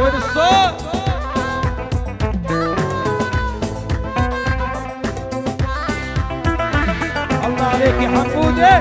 وين الصوت؟ الله عليك يا حمودة.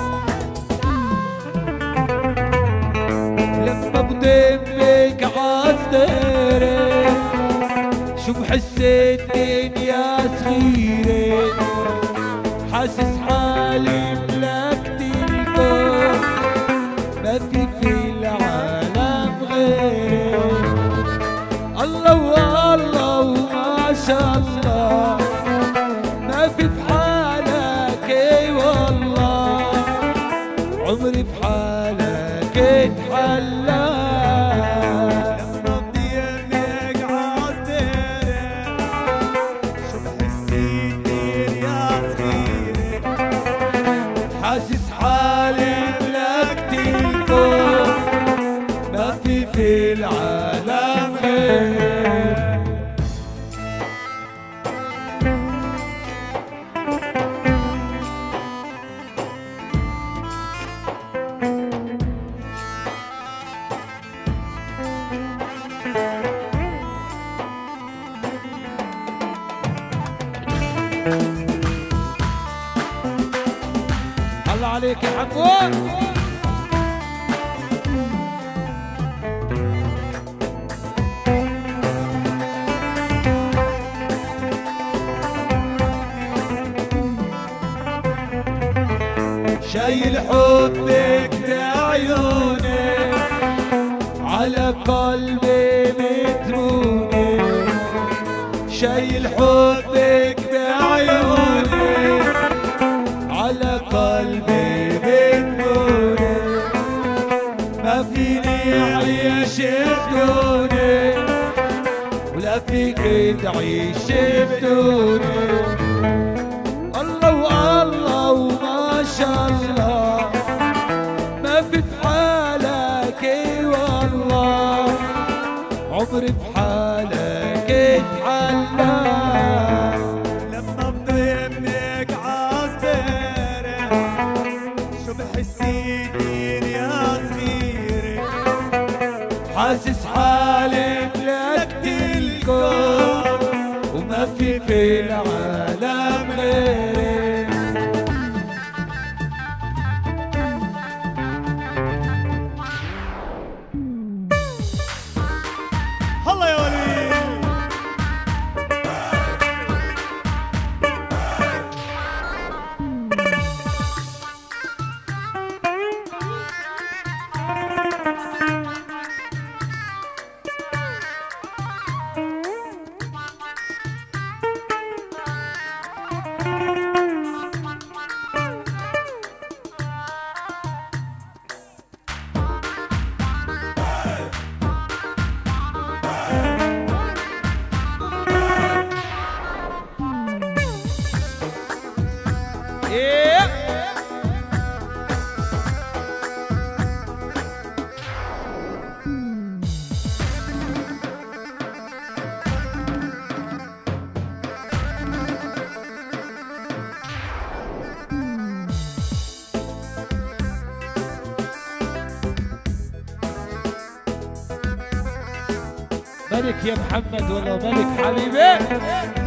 لما بدمك عالسدرة شو بحس الدنيا صغيرة، حاسس حالي ملكت الكون ما في العالم غيرك. الله والله وما شاء الله ما في بحالك اي والله، عمري بحالك اتحلى. لما بدمك عالسدرة شو بحس الدنيا صغيرة، حاسس حالي ملكت الكون ما في العالم غيرك. الله عليك يا حمود. شايل حبك بعيوني على قلبي متروني، شايل حبك بعيوني على قلبي متروني، ما فيني اعيش بدوني ولا فيك تعيش بدوني. الله والله وما شاء الله ما في بحالك اي والله، عمري بحالك اتحلى. لما بدمك عالسدرة شو بحس الدنيا صغيرة، حاسس حالي ملكت الكون وما في العالم غيرك. الله يا وليد. ملك يا محمد والله ملك حبيبي.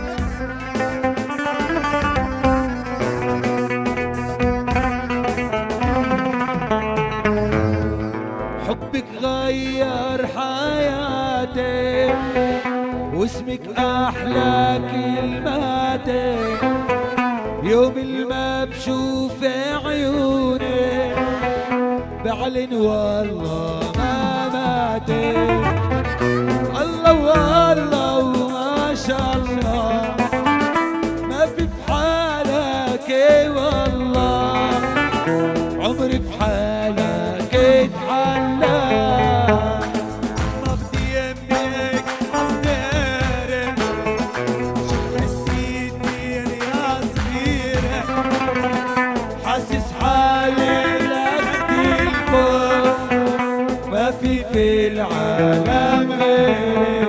حبك غير حياتي واسمك احلى كلماتي، يوم ما بشوف عيوني بعلن والله ما ماتي. الله والله وما شاء الله ما في بحالك اي والله، عمري بحالك اتحلى. لما بدمك عالسدرة شو بحس الدنيا صغيرة، حاسس حالي لك الكون ما في العالم غيرك.